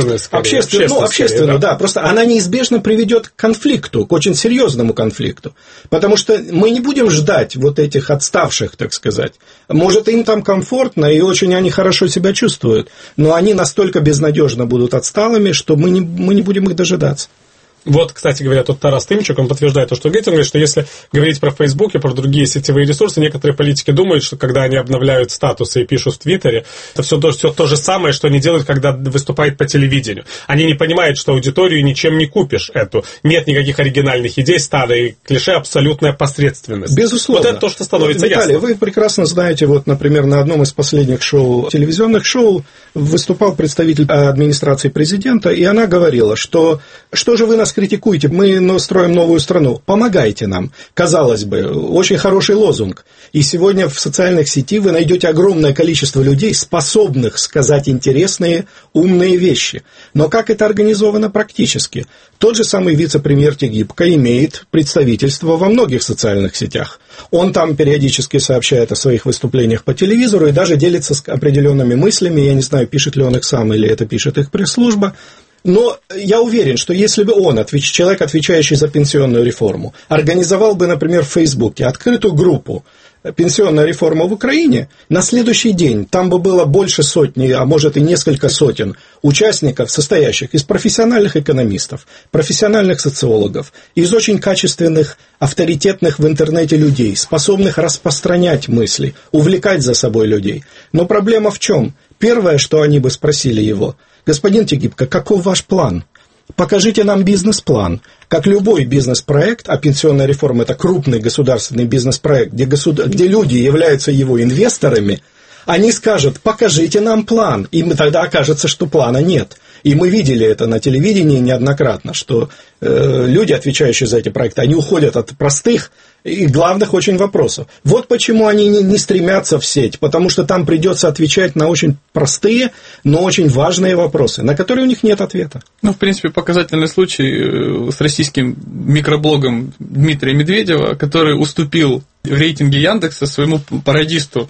общественную, да, просто она неизбежно приведет к конфликту, к очень серьезному конфликту. Потому что мы не будем ждать вот этих отставших, так сказать. Может, им там комфортно, и очень они хорошо себя чувствуют, но они настолько безнадежно будут отсталыми, что мы не будем их дожидаться. Вот, кстати говоря, тут Тарас Тымчук, он подтверждает то, что говорит, он говорит, что если говорить про Facebook и про другие сетевые ресурсы, некоторые политики думают, что когда они обновляют статусы и пишут в Твиттере, это все то же самое, что они делают, когда выступают по телевидению. Они не понимают, что аудиторию ничем не купишь эту. Нет никаких оригинальных идей, старые клише, абсолютная посредственность. Безусловно. Вот это то, что становится Виталий, ясно. Вы прекрасно знаете, вот, например, на одном из последних телевизионных шоу выступал представитель администрации президента, и она говорила, что же вы нас критикуете, мы строим новую страну, помогайте нам. Казалось бы, очень хороший лозунг. И сегодня в социальных сетях вы найдете огромное количество людей, способных сказать интересные, умные вещи. Но как это организовано практически? Тот же самый вице-премьер Тегибко имеет представительство во многих социальных сетях. Он там периодически сообщает о своих выступлениях по телевизору и даже делится с определенными мыслями. Я не знаю, пишет ли он их сам или это пишет их пресс-служба. Но я уверен, что если бы он, человек, отвечающий за пенсионную реформу, организовал бы, например, в Фейсбуке открытую группу «Пенсионная реформа в Украине», на следующий день там бы было больше сотни, а может и несколько сотен участников, состоящих из профессиональных экономистов, профессиональных социологов, из очень качественных, авторитетных в интернете людей, способных распространять мысли, увлекать за собой людей. Но проблема в чем? Первое, что они бы спросили его: господин Тегибко, каков ваш план? Покажите нам бизнес-план. Как любой бизнес-проект, а пенсионная реформа – это крупный государственный бизнес-проект, где люди являются его инвесторами, они скажут: покажите нам план. И тогда окажется, что плана нет. И мы видели это на телевидении неоднократно, что люди, отвечающие за эти проекты, они уходят от простых и главных очень вопросов. Вот почему они не стремятся в сеть, потому что там придется отвечать на очень простые, но очень важные вопросы, на которые у них нет ответа. Ну, в принципе, показательный случай с российским микроблогом Дмитрия Медведева, который уступил в рейтинге Яндекса своему пародисту,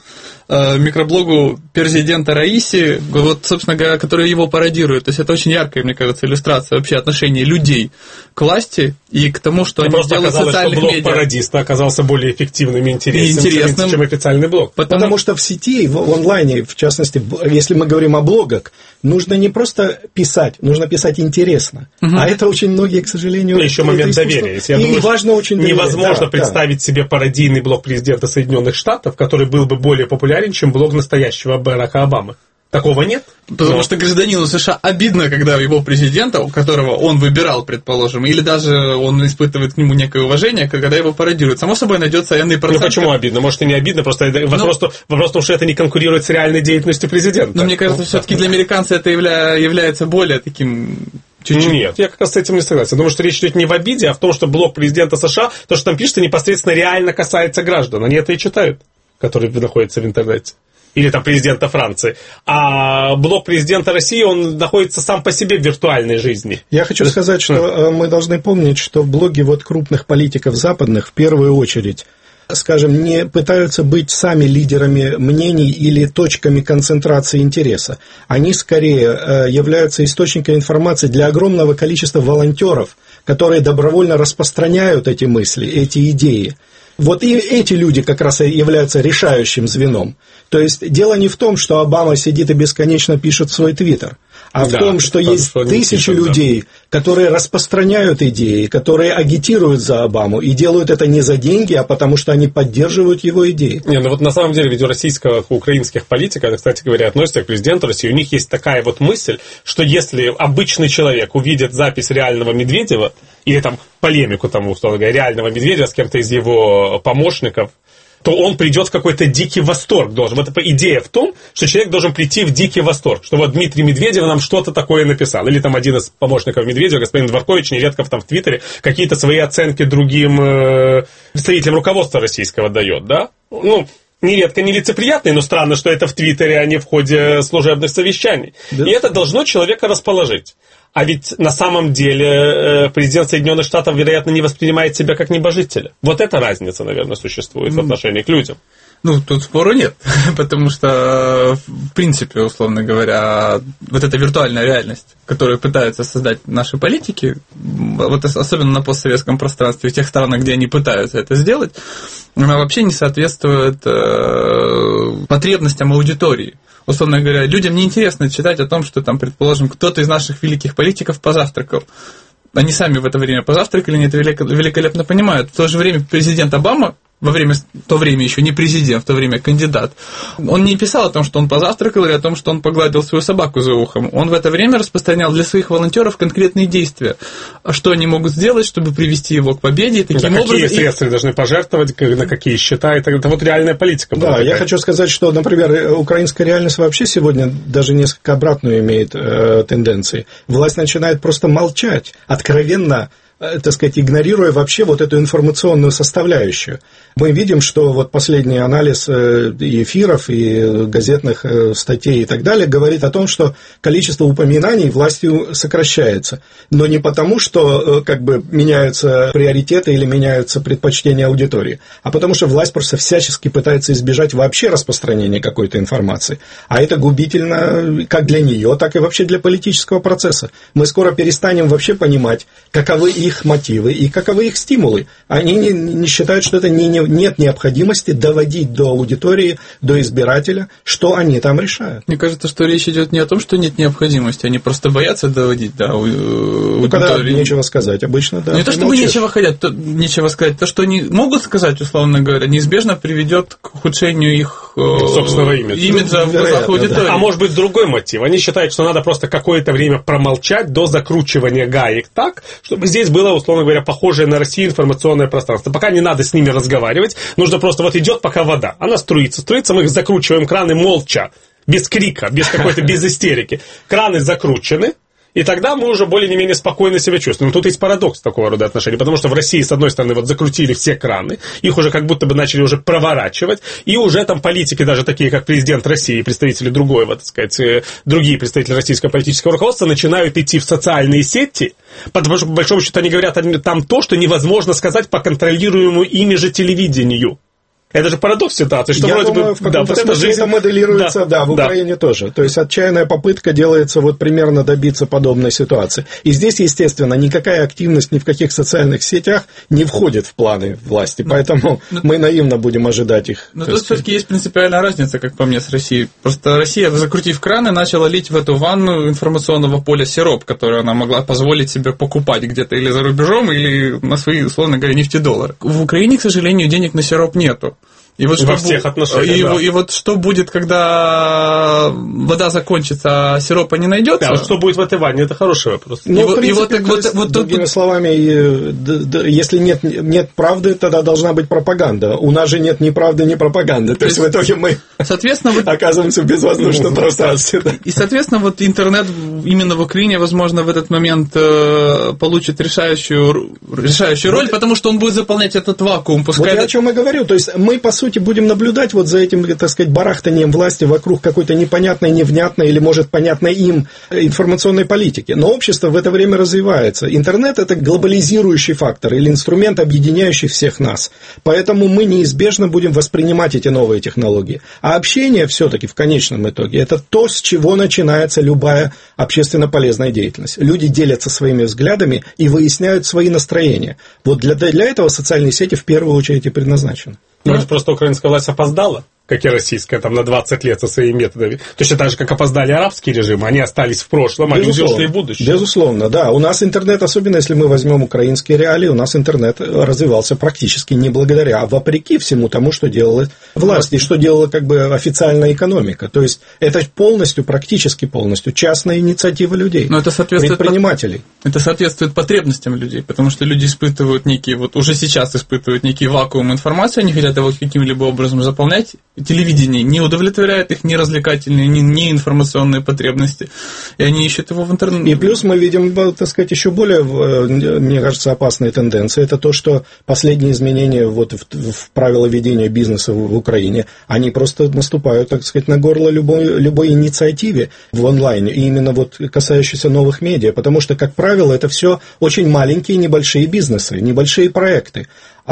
микроблогу президента Раиси, вот, собственно говоря, который его пародирует. То есть это очень яркая, мне кажется, иллюстрация вообще отношения людей к власти и к тому, что они делают в социальных медиа. Блог пародиста оказался более эффективным и интересным, чем официальный блог. Потому что в сети, в онлайне, в частности, если мы говорим о блогах, нужно не просто писать, нужно писать интересно. А это очень многие, к сожалению... И еще момент доверия. Я думаю, важно очень невозможно представить себе пародийный блог президента Соединенных Штатов, который был бы более популярен, чем блог настоящего Барака Обамы. Такого нет? Потому что гражданину США обидно, когда его президента, которого он выбирал, предположим, или даже он испытывает к нему некое уважение, когда его пародируют. Само собой найдется энный процент. Ну почему обидно? Может, и не обидно, просто вопрос в том, что это не конкурирует с реальной деятельностью президента. Но мне кажется, все-таки для американца это является более таким... Чуть-чуть. Нет, я как раз с этим не согласен. Я думаю, что речь идет не в обиде, а в том, что блог президента США, то, что там пишется, непосредственно реально касается граждан. Они это и читают, которые находятся в интернете. Или там президента Франции. А блог президента России, он находится сам по себе в виртуальной жизни. Я хочу сказать, что мы должны помнить, что блоги вот крупных политиков западных в первую очередь, скажем, не пытаются быть сами лидерами мнений или точками концентрации интереса. Они скорее являются источником информации для огромного количества волонтеров, которые добровольно распространяют эти мысли, эти идеи. Вот и эти люди как раз и являются решающим звеном. То есть дело не в том, что Обама сидит и бесконечно пишет в свой твиттер, а в том, что есть тысячи людей, которые распространяют идеи, которые агитируют за Обаму и делают это не за деньги, а потому что они поддерживают его идеи. Не, ну вот на самом деле ведь у российских, у украинских политиков, кстати говоря, относятся к президенту России, у них есть такая вот мысль, что если обычный человек увидит запись реального Медведева, или там полемику, там, условно говоря, реального Медведева с кем-то из его помощников, то он придет в какой-то дикий восторг должен. Вот идея в том, что человек должен прийти в дикий восторг, что вот Дмитрий Медведев нам что-то такое написал. Или там один из помощников Медведева, господин Дворкович, нередко там в Твиттере какие-то свои оценки другим представителям руководства российского дает, да? Ну, нередко нелицеприятные, но странно, что это в Твиттере, а не в ходе служебных совещаний. Да. И это должно человека расположить. А ведь на самом деле президент Соединенных Штатов, вероятно, не воспринимает себя как небожителя. Вот эта разница, наверное, существует в отношении к людям. Ну, тут спору нет, потому что, в принципе, условно говоря, вот эта виртуальная реальность, которую пытаются создать наши политики, вот особенно на постсоветском пространстве, в тех странах, где они пытаются это сделать, она вообще не соответствует потребностям аудитории. Условно говоря, людям неинтересно читать о том, что там, предположим, кто-то из наших великих политиков позавтракал. Они сами в это время позавтракали, они это великолепно понимают. В то же время президент Обама, в то время еще не президент, в то время кандидат, он не писал о том, что он позавтракал, или о том, что он погладил свою собаку за ухом. Он в это время распространял для своих волонтеров конкретные действия. Что они могут сделать, чтобы привести его к победе. И таким образом, какие средства должны пожертвовать, на какие счета. Это вот реальная политика. Да, я хочу сказать, что, например, украинская реальность вообще сегодня даже несколько обратную имеет тенденции. Власть начинает просто молчать, откровенно, так сказать, игнорируя вообще вот эту информационную составляющую. Мы видим, что вот последний анализ и эфиров, и газетных статей и так далее говорит о том, что количество упоминаний властью сокращается. Но не потому, что как бы меняются приоритеты или меняются предпочтения аудитории, а потому что власть просто всячески пытается избежать вообще распространения какой-то информации. А это губительно как для нее, так и вообще для политического процесса. Мы скоро перестанем вообще понимать, каковы их мотивы и каковы их стимулы. Они не считают, что это нет необходимости доводить до аудитории, до избирателя, что они там решают. Мне кажется, что речь идет не о том, что нет необходимости, они просто боятся доводить до аудитории. Когда нечего сказать, обычно, да. Не то, чтобы нечего сказать, то, что они могут сказать, условно говоря, неизбежно приведет к ухудшению их собственного имиджа в глазах аудитории. Да. А может быть другой мотив. Они считают, что надо просто какое-то время промолчать до закручивания гаек так, чтобы здесь было, условно говоря, похожее на Россию информационное пространство. Пока не надо с ними разговаривать, нужно просто вот идет пока вода, она струится, мы их закручиваем, краны молча, без крика, без какой-то, без истерики. Краны закручены, и тогда мы уже более-менее спокойно себя чувствуем. Тут есть парадокс такого рода отношений, потому что в России, с одной стороны, вот закрутили все краны, их уже как будто бы начали уже проворачивать, и уже там политики, даже такие, как президент России, представители другого, так сказать, другие представители российского политического руководства, начинают идти в социальные сети, потому что, по большому счету, они говорят там то, что невозможно сказать по контролируемому ими же телевидению. Это же парадокс ситуации, что я вроде думаю, бы... в каком-то смысле жизнь... это моделируется, в Украине тоже. То есть отчаянная попытка делается вот примерно добиться подобной ситуации. И здесь, естественно, никакая активность ни в каких социальных сетях не входит в планы власти, поэтому мы наивно будем ожидать их. Но тут все-таки есть принципиальная разница, как по мне, с Россией. Просто Россия, закрутив краны, начала лить в эту ванну информационного поля сироп, который она могла позволить себе покупать где-то или за рубежом, или на свои, условно говоря, нефтедоллары. В Украине, к сожалению, денег на сироп нету. И вот во всех отношениях. И вот что будет, когда вода закончится, а сиропа не найдется? А что будет в этой ванне? Это хороший вопрос. Другими словами, если нет правды, тогда должна быть пропаганда. У нас же нет ни правды, ни пропаганды. То есть в итоге мы оказываемся в безвоздушном пространстве. И, соответственно, вот интернет именно в Украине, возможно, в этот момент получит решающую роль, потому что он будет заполнять этот вакуум. Вот я о чем и говорю. То есть мы, по сути, будем наблюдать вот за этим, так сказать, барахтанием власти вокруг какой-то непонятной, невнятной или, может, понятной им информационной политики. Но общество в это время развивается. Интернет – это глобализирующий фактор или инструмент, объединяющий всех нас. Поэтому мы неизбежно будем воспринимать эти новые технологии. А общение все-таки в конечном итоге – это то, с чего начинается любая общественно полезная деятельность. Люди делятся своими взглядами и выясняют свои настроения. Вот для этого социальные сети в первую очередь и предназначены. Может, просто украинская власть опоздала, как и российская, там на 20 лет со своими методами. Точно так же, как опоздали арабские режимы, они остались в прошлом, а люди ушли в будущее. Безусловно, да. У нас интернет, особенно если мы возьмем украинские реалии, у нас интернет развивался практически не благодаря, а вопреки всему тому, что делала власть и что делала как бы официальная экономика. То есть это практически полностью частная инициатива людей, предпринимателей. Это соответствует потребностям людей, потому что люди испытывают уже сейчас испытывают некий вакуум информации, они хотят его каким-либо образом заполнять. Телевидение не удовлетворяет их ни развлекательные, ни информационные потребности, и они ищут его в интернете. И плюс мы видим, так сказать, еще более, мне кажется, опасные тенденции. Это то, что последние изменения вот в правила ведения бизнеса в Украине, они просто наступают, так сказать, на горло любой инициативе в онлайне, и именно вот касающейся новых медиа, потому что, как правило, это все очень маленькие, небольшие бизнесы, небольшие проекты.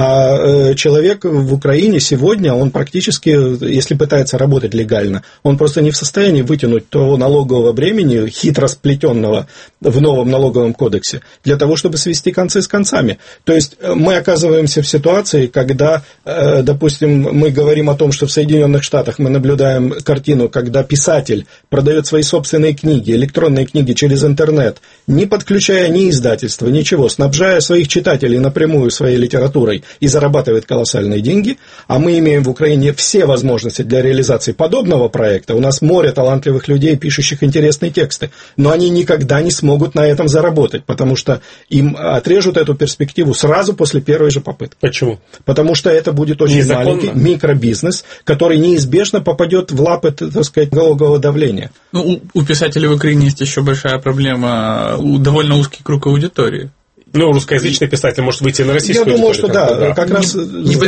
А человек в Украине сегодня, он практически, если пытается работать легально, он просто не в состоянии вытянуть того налогового бремени, хитро сплетенного в новом налоговом кодексе, для того, чтобы свести концы с концами. То есть мы оказываемся в ситуации, когда, допустим, мы говорим о том, что в Соединенных Штатах мы наблюдаем картину, когда писатель продает свои собственные книги, электронные книги через интернет, не подключая ни издательства, ничего, снабжая своих читателей напрямую своей литературой, и зарабатывает колоссальные деньги, а мы имеем в Украине все возможности для реализации подобного проекта. У нас море талантливых людей, пишущих интересные тексты, но они никогда не смогут на этом заработать, потому что им отрежут эту перспективу сразу после первой же попытки. Почему? Потому что это будет очень маленький микробизнес, который неизбежно попадет в лапы, так сказать, налогового давления. У писателей в Украине есть еще большая проблема, довольно узкий круг аудитории. Русскоязычный писатель может выйти на российскую аудиторию. Я думаю, что да, как раз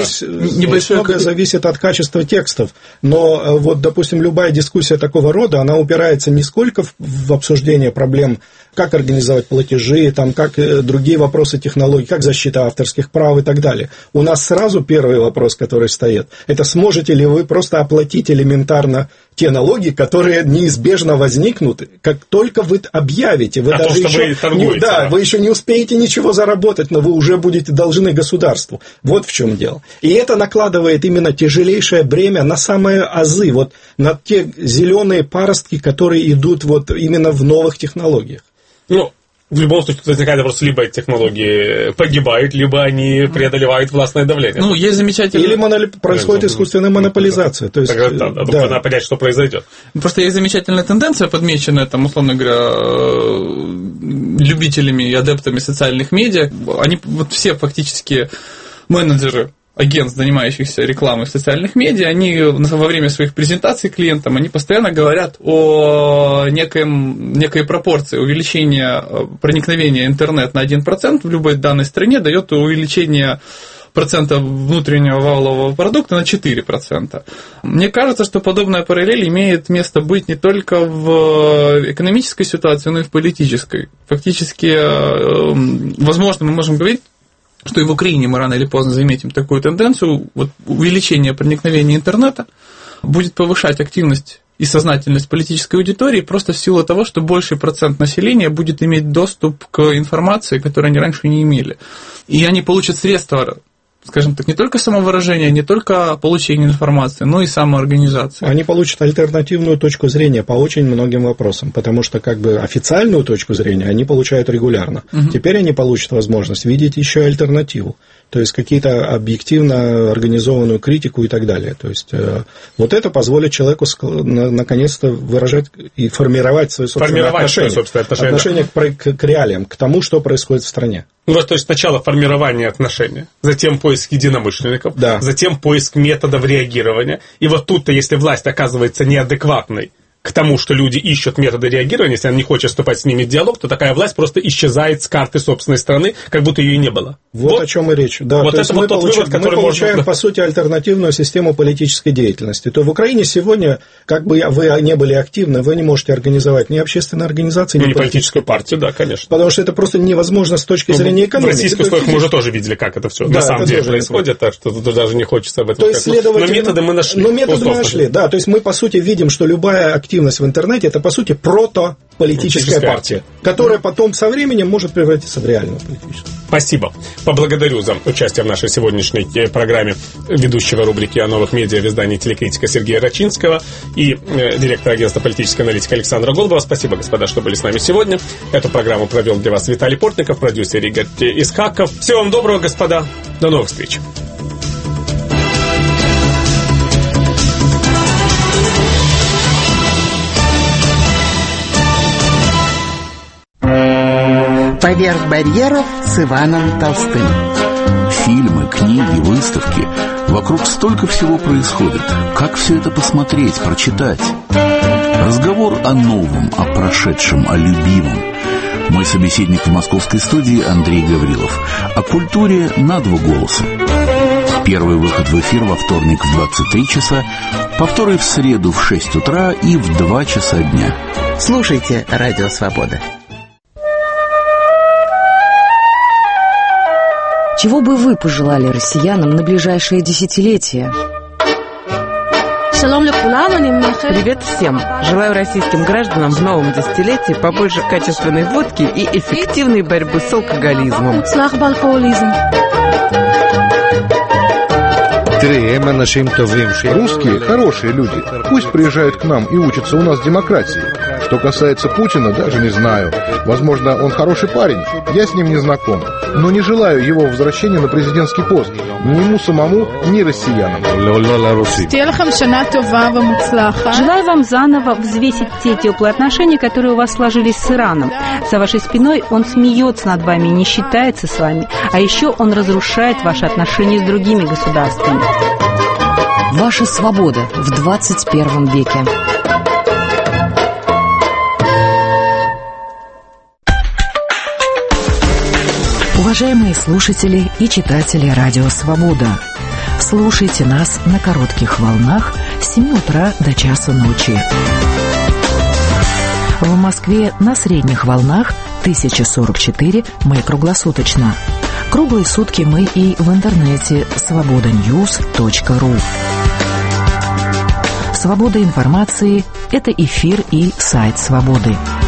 многое зависит от качества текстов, но вот, допустим, любая дискуссия такого рода, она упирается не сколько в обсуждение проблем, как организовать платежи, там, как другие вопросы технологий, как защита авторских прав и так далее. У нас сразу первый вопрос, который стоит, это сможете ли вы просто оплатить элементарно те налоги, которые неизбежно возникнут, как только вы объявите. Вы даже вы еще не успеете ничего заработать, но вы уже будете должны государству. Вот в чем дело. И это накладывает именно тяжелейшее бремя на самые азы, вот на те зеленые паростки, которые идут вот именно в новых технологиях. В любом случае, возникает просто либо технологии погибают, либо они преодолевают властное давление. Есть замечательно. Или происходит искусственная монополизация. То есть, надо понять, что произойдет. Просто есть замечательная тенденция, подмеченная, там, условно говоря, любителями и адептами социальных медиа. Они все фактически менеджеры агентств, занимающихся рекламой в социальных медиа, они во время своих презентаций клиентам, они постоянно говорят о некой пропорции увеличения проникновения интернет на 1% в любой данной стране дает увеличение процента внутреннего валового продукта на 4%. Мне кажется, что подобная параллель имеет место быть не только в экономической ситуации, но и в политической. Фактически, возможно, мы можем говорить что и в Украине мы рано или поздно заметим такую тенденцию, вот увеличение проникновения интернета будет повышать активность и сознательность политической аудитории просто в силу того, что больший процент населения будет иметь доступ к информации, которую они раньше не имели. И они получат средства, скажем так, не только самовыражения, не только получения информации, но и самоорганизации. Они получат альтернативную точку зрения по очень многим вопросам, потому что как бы официальную точку зрения они получают регулярно. Теперь они получат возможность видеть еще альтернативу, то есть какие-то объективно организованную критику и так далее. То есть вот это позволит человеку наконец-то выражать и формировать свои собственные отношения к реалиям, к тому, что происходит в стране. Ну, то есть сначала формирование отношений, затем поиск единомышленников, затем поиск методов реагирования. И вот тут-то, если власть оказывается неадекватной к тому, что люди ищут методы реагирования, если она не хочет вступать с ними в диалог, то такая власть просто исчезает с карты собственной страны, как будто ее и не было. Вот о чем и речь. Да, вот это вот тот вывод, который мы получаем, по сути, альтернативную систему политической деятельности. То в Украине сегодня, как бы вы не были активны, вы не можете организовать ни общественные организации, ни политическую партию, да, конечно. Потому что это просто невозможно с точки зрения экономики. В российских условиях мы уже тоже видели, как это все на самом деле происходит, так что тут даже не хочется об этом сказать. Но методы мы нашли. Но методы мы нашли, да. То есть мы, по сути, видим, что любая активность в интернете – это, по сути, протополитическая партия, которая потом со временем может превратиться в реальную политическую. Спасибо. Поблагодарю за участие в нашей сегодняшней программе ведущего рубрики о новых медиа в издании «Телекритика» Сергея Рачинского и директора агентства политической аналитики Александра Голубова. Спасибо, господа, что были с нами сегодня. Эту программу провел для вас Виталий Портников, продюсер Игорь Исхаков. Всего вам доброго, господа. До новых встреч. «Поверх барьеров» с Иваном Толстым. Фильмы, книги, выставки. Вокруг столько всего происходит. Как все это посмотреть, прочитать? Разговор о новом, о прошедшем, о любимом. Мой собеседник в московской студии Андрей Гаврилов. О культуре на два голоса. Первый выход в эфир во вторник в 23 часа, повторы в среду в 6 утра и в 2 часа дня. Слушайте «Радио Свобода». Чего бы вы пожелали россиянам на ближайшие десятилетия? Привет всем! Желаю российским гражданам в новом десятилетии побольше качественной водки и эффективной борьбы с алкоголизмом. Русские хорошие люди. Пусть приезжают к нам и учатся у нас демократии. Что касается Путина, даже не знаю. Возможно, он хороший парень, я с ним не знаком. Но не желаю его возвращения на президентский пост. Ни ему самому, ни россиянам. Желаю вам заново взвесить те теплые отношения, которые у вас сложились с Ираном. За вашей спиной он смеется над вами и не считается с вами. А еще он разрушает ваши отношения с другими государствами. Ваша свобода в 21 веке. Уважаемые слушатели и читатели Радио Свобода, слушайте нас на коротких волнах с 7 утра до часу ночи. В Москве на средних волнах 1044 мы круглосуточно. Круглые сутки мы и в интернете svobodanews.ru. Свобода информации – это эфир и сайт Свободы.